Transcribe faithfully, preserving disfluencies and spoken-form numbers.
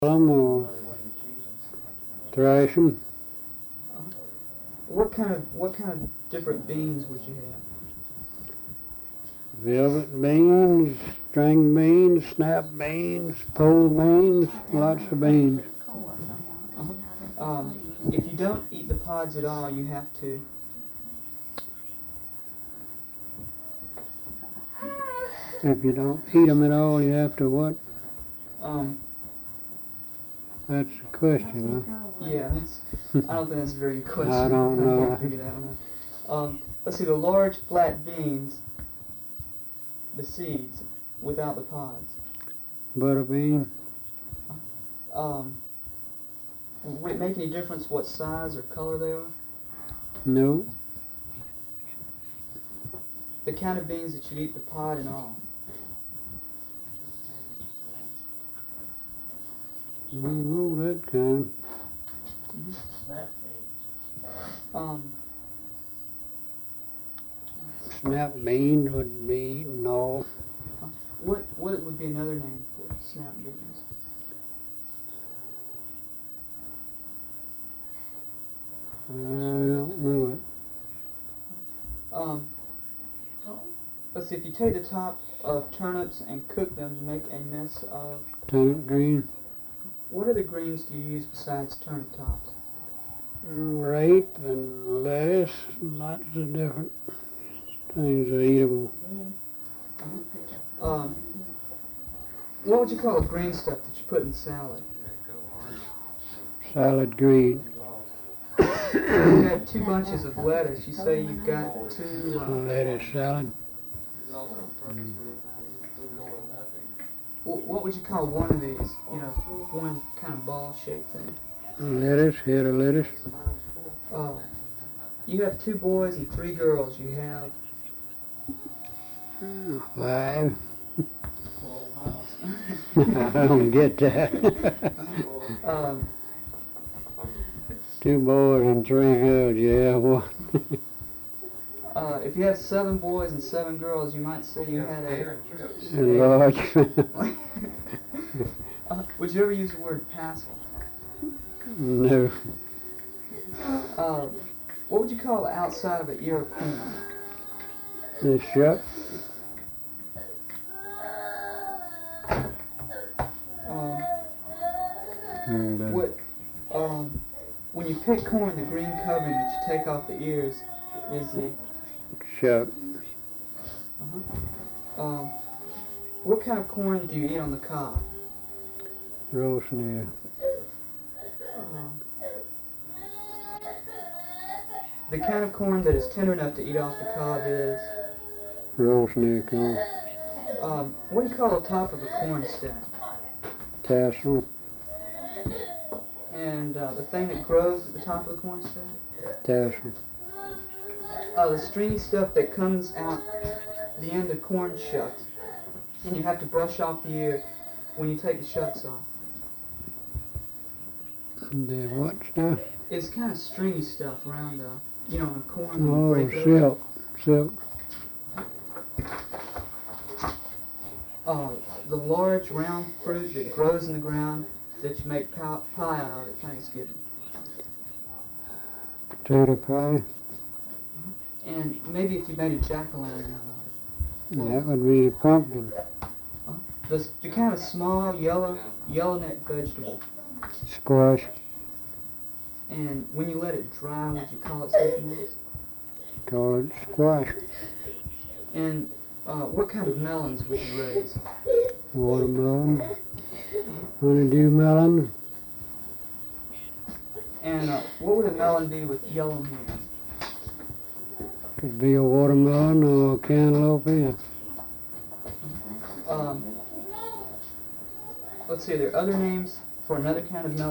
them or thrash them. What kind of what kind of different beans would you have? Velvet beans, string beans, snap beans, pole beans, lots of beans. Uh-huh. Um, if you don't eat the pods at all, you have to. If you don't eat them at all, you have to what? Um, That's the question, huh? yeah, that's, I don't think that's a very good question. I don't I know. can't figure that one out. Um, let's see, the large flat beans, the seeds, without the pods. Butter bean? Um, would it make any difference what size or color they are? No. The kind of beans that you'd eat the pod and all. I don't know that kind. Mm-hmm. Um, Snap beans would be eaten all. what what would be another name for snap beans? I don't know it. Um, let's see, if you take the top of turnips and cook them, you make a mess of... Turnip green? What other greens do you use besides turnip tops? Rape and lettuce, lots of different things are eatable. Um, what would you call the green stuff that you put in salad? Salad green. You have two bunches of lettuce. You say you've got two... Uh, Lettuce salad. Mm. What would you call one of these? You know, one kind of ball-shaped thing. Lettuce, head of lettuce. Oh. You have two boys and three girls. You have... Five. I don't get that. um, Two boys and three girls, yeah, what? uh, if you have seven boys and seven girls, you might say you had a... A large. uh, would you ever use the word passel? No. Uh, what would you call the outside of an ear of corn? The shuck. Um, And, uh, what, um, when you pick corn, the green covering that you take off the ears is the... Shuck. Uh-huh. Um, what kind of corn do you eat on the cob? Roast near. Um, the kind of corn that is tender enough to eat off the cob is... Roast near corn. Um, what do you call the top of a corn stack? Tassel. And uh, the thing that grows at the top of the corn stack? Tassel. Uh, the stringy stuff that comes out the end of corn shucks. And you have to brush off the ear when you take the shucks off. The what stuff? It's kind of stringy stuff around the, you know, in a corn. Oh, break it up. silk. Silk. Uh, the large round fruit that grows in the ground that you make pie, pie out of at Thanksgiving. Potato pie. And maybe if you made a jack-o'-lantern out of it. That would be a pumpkin. Uh, the, the kind of small yellow, yellow-neck vegetable. Squash. And when you let it dry, would you call it something else? Call it squash. And uh, what kind of melons would you raise? Watermelon. Honeydew melon. And uh, what would a melon be with yellow meat? Could be a watermelon or a cantaloupe. Yeah. Um, let's see, are there other names for another kind of melon?